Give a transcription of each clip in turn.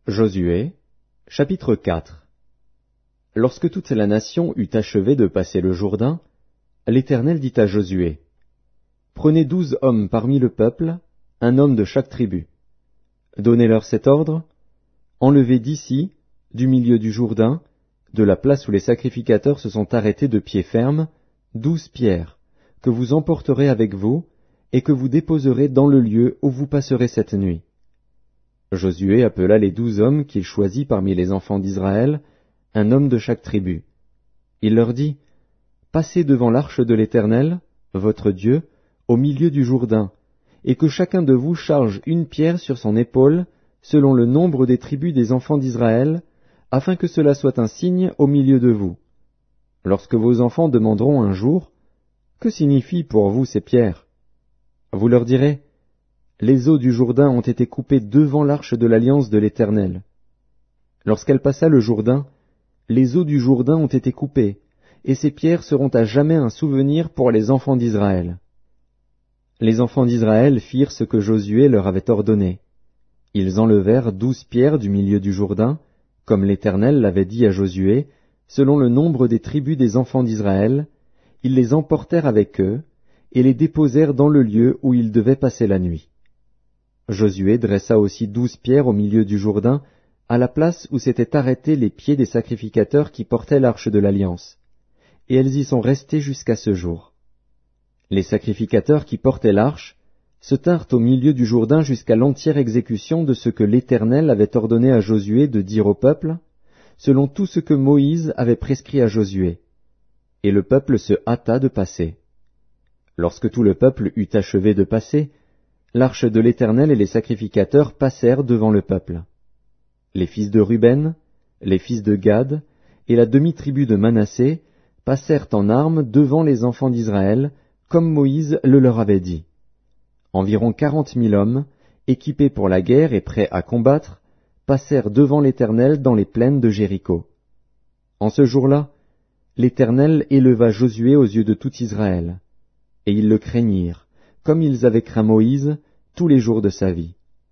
Josué, chapitre 4. Lorsque toute la nation eut achevé de passer le Jourdain, l'Éternel dit à Josué, « Prenez 12 hommes parmi le peuple, un homme de chaque tribu. Donnez-leur cet ordre, enlevez d'ici, du milieu du Jourdain, de la place où les sacrificateurs se sont arrêtés de pied ferme, 12 pierres, que vous emporterez avec vous, et que vous déposerez dans le lieu où vous passerez cette nuit. » Josué appela les 12 hommes qu'il choisit parmi les enfants d'Israël, un homme de chaque tribu. Il leur dit, « Passez devant l'arche de l'Éternel, votre Dieu, au milieu du Jourdain, et que chacun de vous charge une pierre sur son épaule, selon le nombre des tribus des enfants d'Israël, afin que cela soit un signe au milieu de vous. Lorsque vos enfants demanderont un jour, « Que signifient pour vous ces pierres ?» Vous leur direz, « Les eaux du Jourdain ont été coupées devant l'arche de l'alliance de l'Éternel. Lorsqu'elle passa le Jourdain, les eaux du Jourdain ont été coupées, et ces pierres seront à jamais un souvenir pour les enfants d'Israël. » Les enfants d'Israël firent ce que Josué leur avait ordonné. Ils enlevèrent 12 pierres du milieu du Jourdain, comme l'Éternel l'avait dit à Josué, selon le nombre des tribus des enfants d'Israël, ils les emportèrent avec eux, et les déposèrent dans le lieu où ils devaient passer la nuit. Josué dressa aussi 12 pierres au milieu du Jourdain, à la place où s'étaient arrêtés les pieds des sacrificateurs qui portaient l'arche de l'Alliance, et elles y sont restées jusqu'à ce jour. Les sacrificateurs qui portaient l'arche se tinrent au milieu du Jourdain jusqu'à l'entière exécution de ce que l'Éternel avait ordonné à Josué de dire au peuple, selon tout ce que Moïse avait prescrit à Josué. Et le peuple se hâta de passer. Lorsque tout le peuple eut achevé de passer, l'arche de l'Éternel et les sacrificateurs passèrent devant le peuple. Les fils de Ruben, les fils de Gad et la demi-tribu de Manassé passèrent en armes devant les enfants d'Israël, comme Moïse le leur avait dit. Environ 40 000 hommes, équipés pour la guerre et prêts à combattre, passèrent devant l'Éternel dans les plaines de Jéricho. En ce jour-là, l'Éternel éleva Josué aux yeux de tout Israël, et ils le craignirent, comme ils avaient craint Moïse tous les jours de sa vie.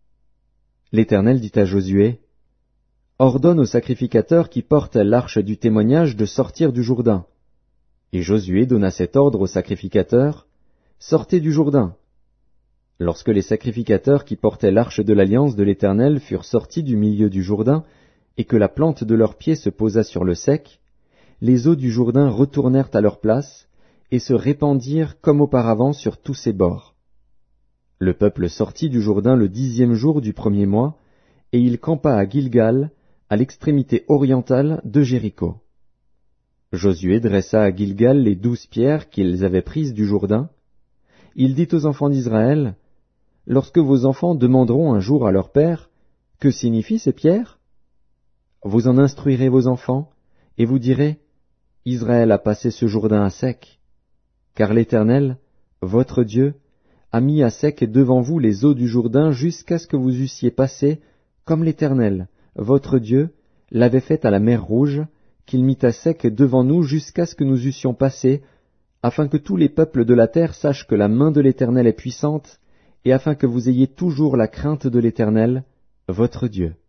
L'Éternel dit à Josué, « Ordonne aux sacrificateurs qui portent l'arche du témoignage de sortir du Jourdain. » Et Josué donna cet ordre aux sacrificateurs, « Sortez du Jourdain. » Lorsque les sacrificateurs qui portaient l'arche de l'alliance de l'Éternel furent sortis du milieu du Jourdain, et que la plante de leurs pieds se posa sur le sec, les eaux du Jourdain retournèrent à leur place, et se répandirent comme auparavant sur tous ses bords. Le peuple sortit du Jourdain le 10e jour du 1er mois, et il campa à Gilgal, à l'extrémité orientale de Jéricho. Josué dressa à Gilgal les 12 pierres qu'ils avaient prises du Jourdain. Il dit aux enfants d'Israël, « Lorsque vos enfants demanderont un jour à leur père, « Que signifient ces pierres ?» Vous en instruirez vos enfants, et vous direz, « Israël a passé ce Jourdain à sec. » Car l'Éternel, votre Dieu, a mis à sec devant vous les eaux du Jourdain jusqu'à ce que vous eussiez passé, comme l'Éternel, votre Dieu, l'avait fait à la mer Rouge, qu'il mit à sec devant nous jusqu'à ce que nous eussions passé, afin que tous les peuples de la terre sachent que la main de l'Éternel est puissante, et afin que vous ayez toujours la crainte de l'Éternel, votre Dieu.